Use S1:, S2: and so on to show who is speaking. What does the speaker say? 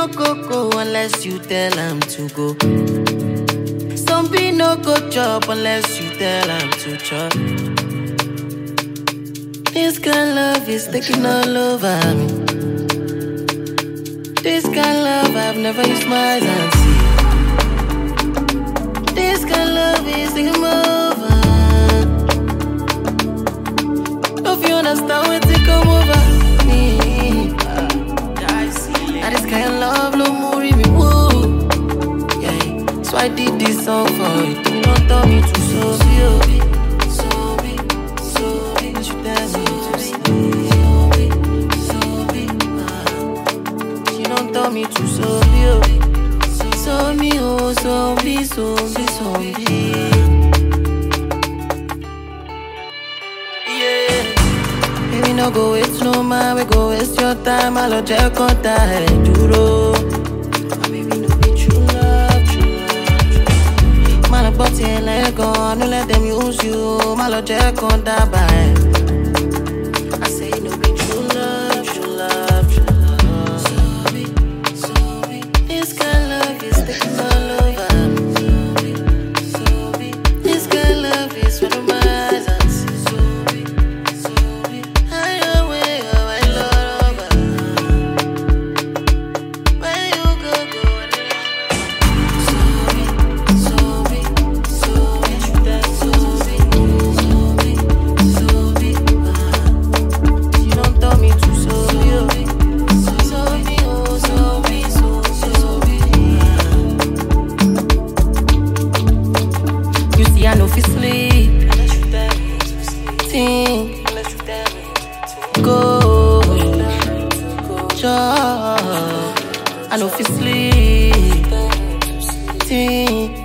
S1: go unless you tell him to go. Some be no go chop unless you tell him to chop. This kind of love is taking all over me. This kind of love I've never used my eyes and see. This kind of love is taking over. Don't you understand when they come over me? And this kind of love no more me woo. Yeah, so I did this song for you. You don't tell me to so be. You tell me to she don't tell me to so be. So me oh so be. Baby, no go waste no man, we go waste your time. I love check on that duro. Baby, no be true love. Man, I bought it like gone, no let them use you. My love check on that by. I say no be true love. So be. This kind of love is taking all over. This kind of love is one of my eyes and see. I know if you sleep, think, go, chop. I know if you sleep, think.